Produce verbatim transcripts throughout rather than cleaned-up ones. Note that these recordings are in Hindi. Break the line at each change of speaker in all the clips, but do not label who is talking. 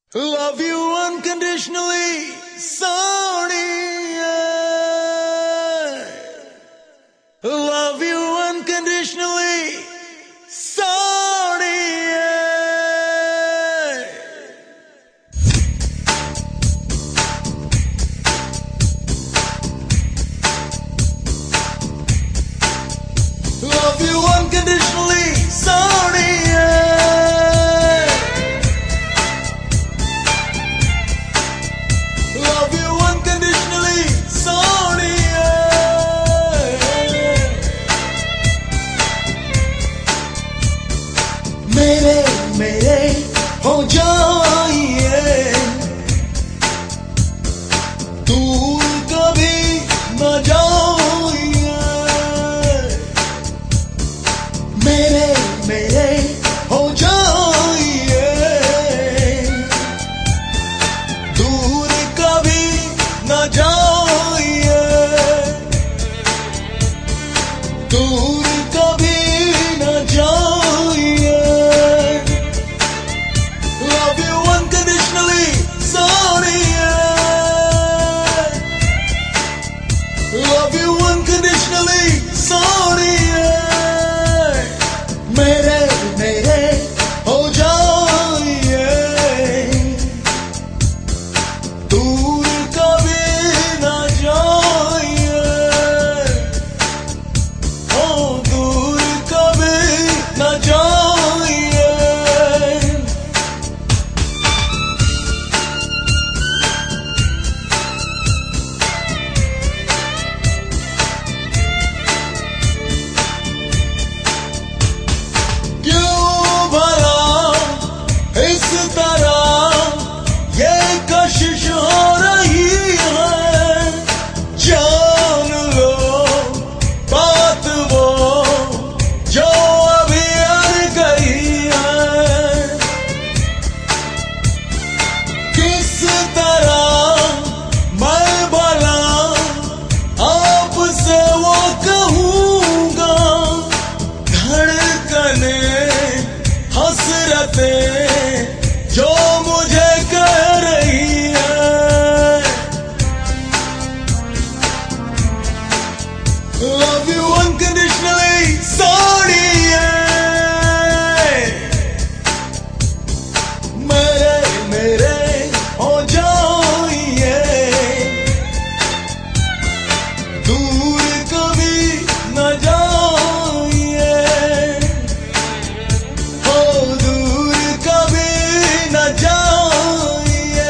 Love you unconditionally, Sonia. Love you unconditionally, Sonia. Love you unconditionally, Sonia. Love you unconditionally, Sonia. मेरे मेरे हो जाइए, दूर कभी न जाइए। मेरे मेरे हो जाइए, दूर कभी न जाइए, दूर कभी न जाइए। Love you unconditionally, Sonia. Love you unconditionally, Sonia. मेरे मेरे हो जाइए, दूर कभी न जाइए, ओ दूर कभी न जाइए। क्यों भला इस तरह ये कशिश हो रही है। जान लो बात वो जो अभी अड़ गई है। किस तरह मैं भला आपसे वो कहूँगा। धड़कने हसरतें जो मुझे कह रही है। Love you unconditionally, Sonia. मेरे मेरे हो जाइए, दूर कभी न जाइए, ओ दूर कभी न जाइए।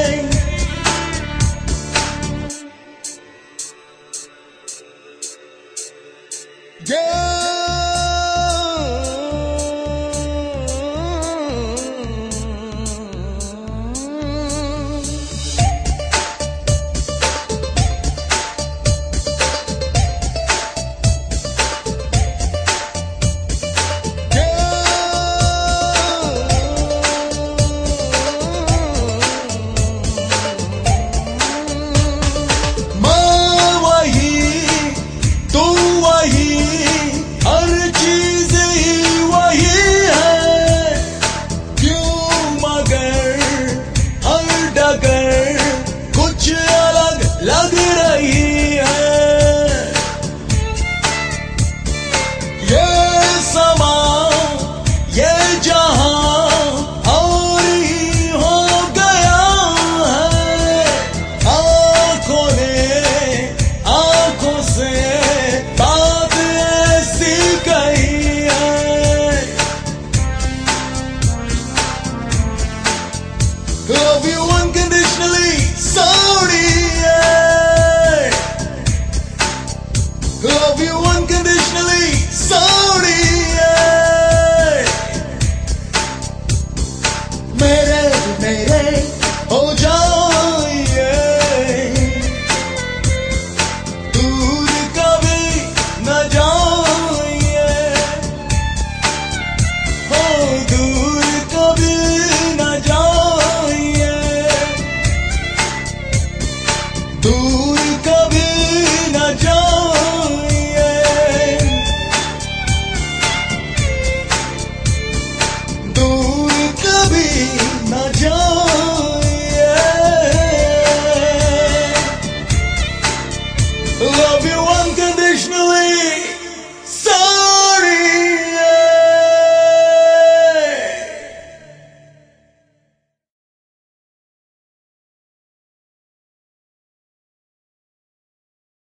मैं वही तू वही, हर चीज ही वही है। क्यों मगर हर डगर कुछ अलग लग रही है। ये समा ये जहां और ही हो गया है। आंखों ने आंखों से बात ऐसी कही है। Love you unconditionally, Sonia. Love you unconditionally, Sonia. मेरे मेरे हो जाइए, दूर कभी न जाइए, हो दूर कभी न जाइए। love you